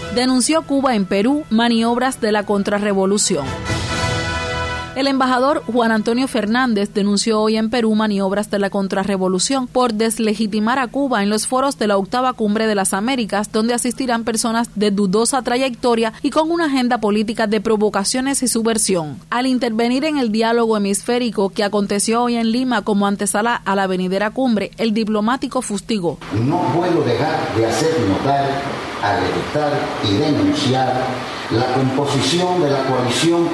Denunció Cuba en Perú maniobras de la contrarrevolución. El embajador Juan Antonio Fernández denunció hoy en Perú maniobras de la contrarrevolución por deslegitimar a Cuba en los foros de la 8ª Cumbre de las Américas, donde asistirán personas de dudosa trayectoria y con una agenda política de provocaciones y subversión. Al intervenir en el diálogo hemisférico que aconteció hoy en Lima como antesala a la venidera cumbre, el diplomático fustigó: No puedo dejar de hacer notar, alertar y denunciar la composición de la coalición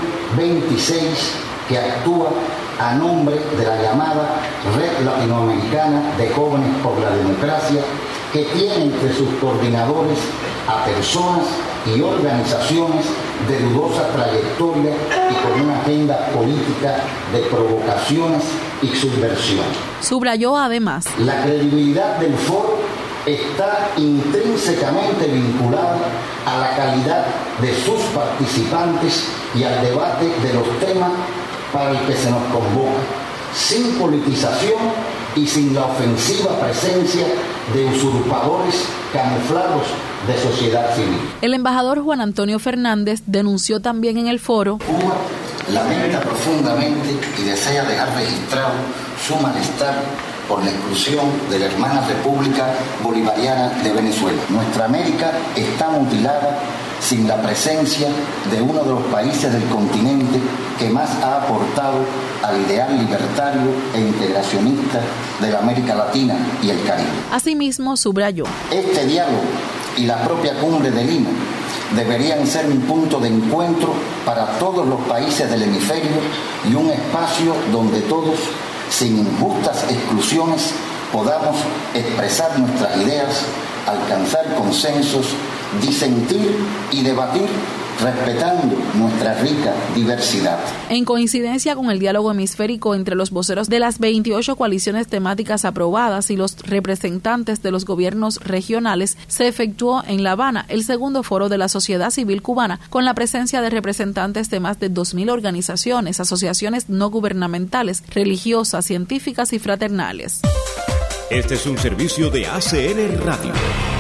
26 que actúa a nombre de la llamada Red Latinoamericana de Jóvenes por la Democracia, que tiene entre sus coordinadores a personas y organizaciones de dudosa trayectoria y con una agenda política de provocaciones y subversión. Subrayó además: la credibilidad del foro está intrínsecamente vinculada a la calidad de sus participantes y al debate de los temas para el que se nos convoca, sin politización y sin la ofensiva presencia de usurpadores camuflados de sociedad civil. El embajador Juan Antonio Fernández denunció también en el foro: Cuba lamenta profundamente y desea dejar registrado su malestar por la exclusión de la hermana República Bolivariana de Venezuela. Nuestra América está mutilada sin la presencia de uno de los países del continente que más ha aportado al ideal libertario e integracionista de la América Latina y el Caribe. Asimismo, subrayó: este diálogo y la propia cumbre de Lima deberían ser un punto de encuentro para todos los países del hemisferio y un espacio donde todos, sin injustas exclusiones, podamos expresar nuestras ideas, alcanzar consensos, disentir y debatir respetando nuestra rica diversidad. En coincidencia con el diálogo hemisférico entre los voceros de las 28 coaliciones temáticas aprobadas y los representantes de los gobiernos regionales, se efectuó en La Habana el segundo foro de la sociedad civil cubana, con la presencia de representantes de más de 2.000 organizaciones, asociaciones no gubernamentales, religiosas, científicas y fraternales. Este es un servicio de ACN Radio.